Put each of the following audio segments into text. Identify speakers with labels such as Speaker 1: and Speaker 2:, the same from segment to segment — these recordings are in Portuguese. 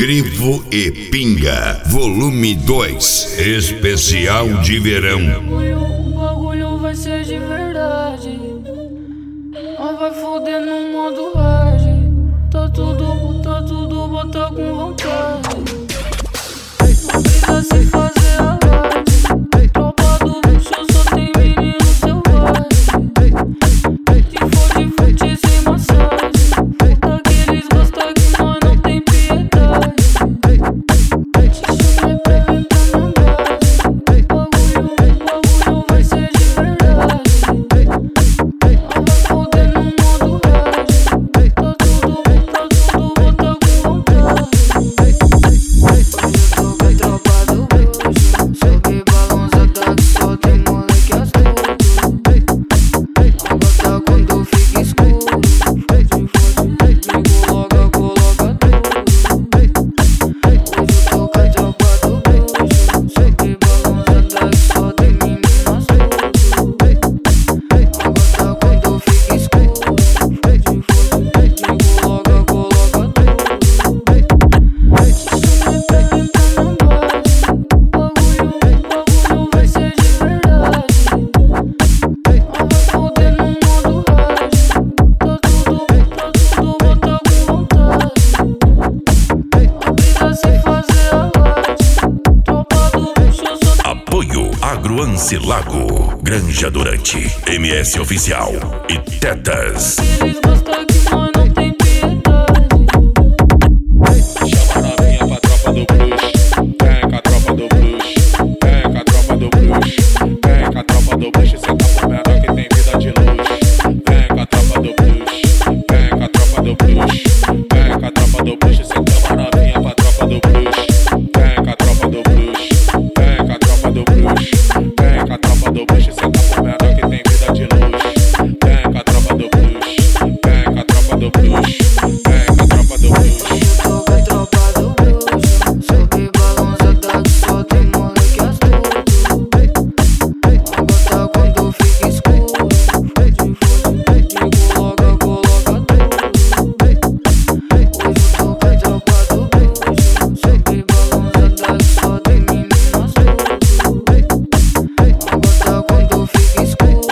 Speaker 1: Crivo e Pinga, volume 2, especial de verão.
Speaker 2: O bagulho vai ser de verdade. Nós vai foder no modo hard. Tá tudo, bota com vontade. Não precisa se fazer alarde. Tropa do bicho só tem menino selvagem. De fute sem massagem. Puta que eles gostam que nós não tem piedade. Te chamei pra vir pra mandar. Bagulho vai ser de verdade. Nós vai foder no modo hard. Tá tudo, bota com vontade.
Speaker 1: Lago, Granja Durante, MS Oficial e Tetas.
Speaker 2: Eles gostam que nós não tem piedade.
Speaker 3: Chama a novinha pra tropa do blues. Vem com a tropa do blues. Vem com a tropa do blues. Vem com a tropa do blues. Cê tá com menor que tem vida de luz. Vem com a tropa do blues. Vem com a tropa do blues. Vem com a tropa do blues. Cê chama a novinha pra tropa do blues. Vem com a tropa do blues. Vem com a tropa do blues. Vem com a tropa do blues, cê tá com menor que tem vida de luz. Vem com a tropa do blues. Vem com a tropa do blues. Vem com a tropa do blues.
Speaker 2: Eu tô com a tropa do blues. Sobe balançada que só tem moleque astuto. Agora quando fica escuro. Coloca tudo. Hoje eu tô com a tropa do blues. Sobe balançada que só tem menino astuto. Agora quando fica escuro.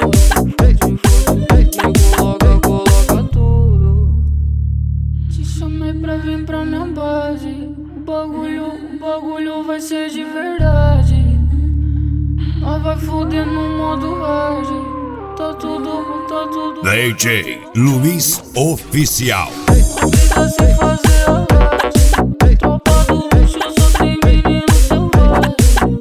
Speaker 2: Coloca tudo. Te chamei pra vir pra minha base. O bagulho vai ser de verdade. Nós vai foder no modo hard. Tá tudo.
Speaker 1: DJ Luiz Oficial.
Speaker 2: Não precisa se fazer alarde. Tropa do bicho só tem menino selvagem.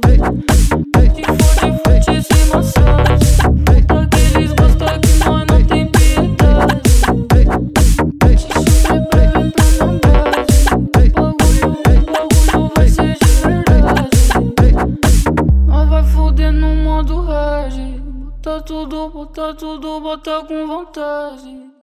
Speaker 2: De fute sem massagem. Puta que eles gostam que nós não tem piedade. Te chamei pra vir pra minha base. Bagulho vai ser de verdade. Nós vai foder no modo hard. Tá tudo, bota com vontade.